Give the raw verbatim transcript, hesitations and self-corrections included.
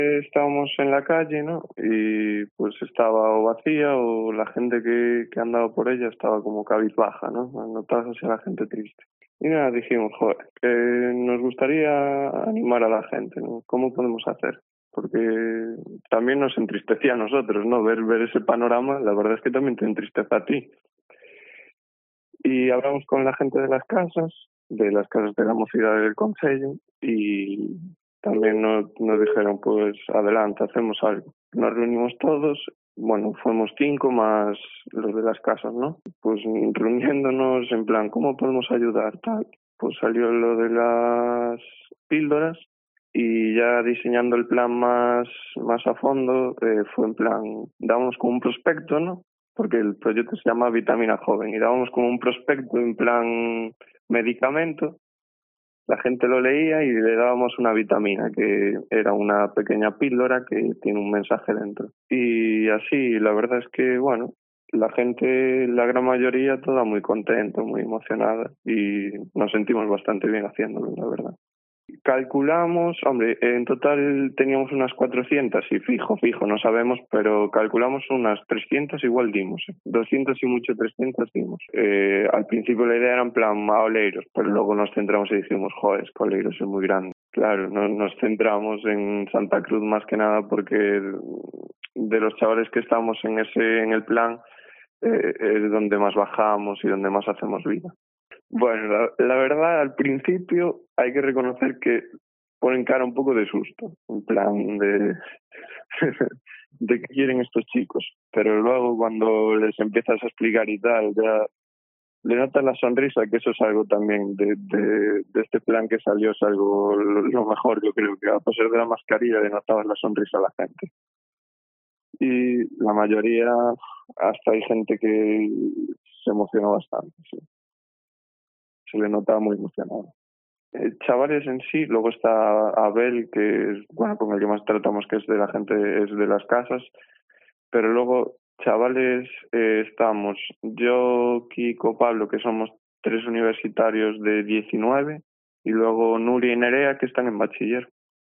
Estábamos en la calle, ¿no? Y pues estaba o vacía o la gente que, que andaba por ella estaba como cabizbaja, ¿no? Notabas así a la gente triste. Y nada, dijimos, joder, que nos gustaría animar a la gente, ¿no? ¿Cómo podemos hacer? Porque también nos entristecía a nosotros, ¿no? Ver, ver ese panorama, la verdad es que también te entristece a ti. Y hablamos con la gente de las casas, de las casas de la mocidad del concello, y también nos, nos dijeron, pues adelante, hacemos algo. Nos reunimos todos, bueno, fuimos cinco más los de las casas, ¿no? Pues reuniéndonos en plan, ¿cómo podemos ayudar? Tal. Pues salió lo de las píldoras y ya diseñando el plan más, más a fondo, eh, fue en plan, dábamos como un prospecto, ¿no? Porque el proyecto se llama Vitamina Joven y dábamos como un prospecto en plan medicamento, la gente lo leía y le dábamos una vitamina que era una pequeña píldora que tiene un mensaje dentro. Y así, la verdad es que, bueno, la gente, la gran mayoría, toda muy contenta, muy emocionada y nos sentimos bastante bien haciéndolo, la verdad. Calculamos, hombre, en total teníamos unas cuatrocientas y fijo, fijo, no sabemos, pero calculamos unas trescientas igual dimos, ¿eh? doscientas y mucho trescientas dimos. Eh, al principio la idea era en plan a Oleiros, pero luego nos centramos y dijimos, joder, es que Oleiros es muy grande. Claro, no, nos centramos en Santa Cruz más que nada porque de los chavales que estamos en ese en el plan eh, es donde más bajamos y donde más hacemos vida. Bueno, la, la verdad, al principio hay que reconocer que ponen cara un poco de susto, en plan de, de qué quieren estos chicos. Pero luego cuando les empiezas a explicar y tal, ya le notas la sonrisa, que eso es algo también de, de, de este plan que salió, es algo lo, lo mejor, yo creo que a pesar de la mascarilla le notabas la sonrisa a la gente. Y la mayoría, hasta hay gente que se emocionó bastante, sí. Se le notaba muy emocionado. Eh, chavales en sí, luego está Abel, que es, bueno, con el que más tratamos, que es de la gente, es de las casas, pero luego chavales eh, estamos yo, Kiko, Pablo, que somos tres universitarios de diecinueve, y luego Nuria y Nerea, que están en bachiller.